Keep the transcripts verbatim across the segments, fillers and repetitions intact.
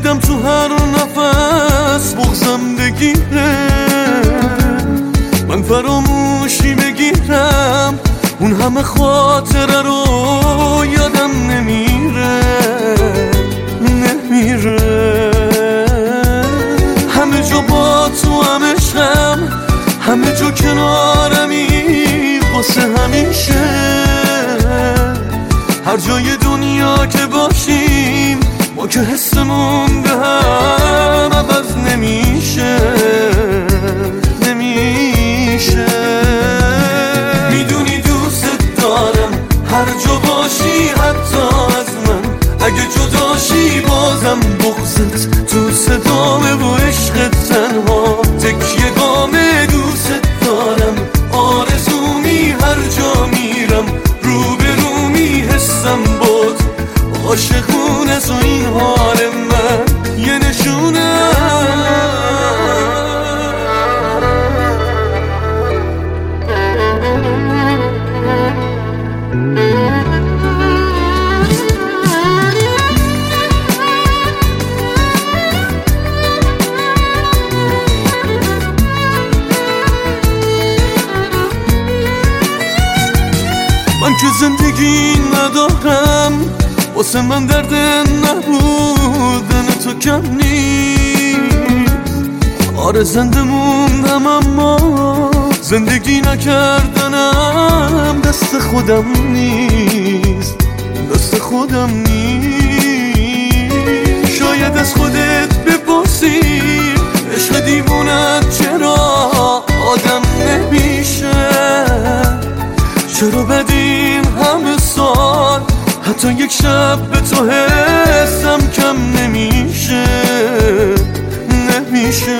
دیدم تو هر نفس بغضم بگیره، من فراموشی بگیرم اون همه خاطره رو یادم نمیره نمیره. همه جا با تو هم عشقم، همه جا کنارمی واسه همیشه. هر جای دنیا که باشیم ما که حسمون به هم عوض نمیشه نمیشه. میدونی دوست دارم هر جا باشی حتی از من، اگه جداشی بازم بغضت تو صدامه و عشقت تنها تکیه گامه. دوست دارم آرزومی هر جا میرم رو به رو میحسم باد عاشقونه تو این حال من یه نشونه. من که زندگی ندارم، واسه من درد نبودن تو کم نیست. آره زنده موندم اما زندگی نکردنم دست خودم نیست دست خودم نیست. شاید از خودت بپرسی عشق دیوونت چرا آدم نمیشه، چرا بدین همه سال حتی یک شب به تو حسم کم نمیشه نمیشه.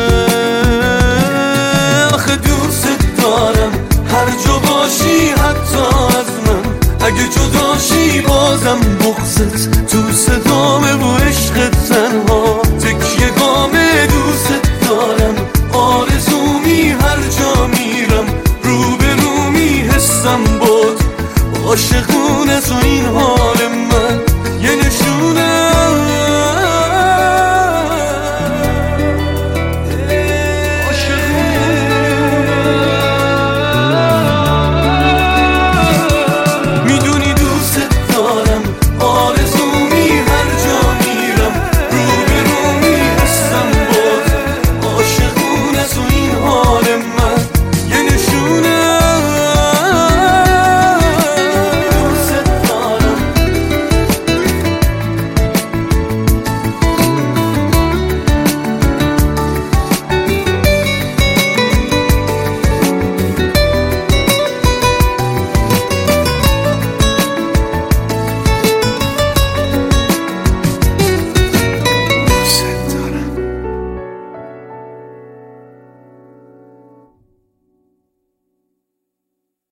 آخه دوست دارم هر جا باشی حتی از من، اگه جداشی بازم بغضت تو صدامه و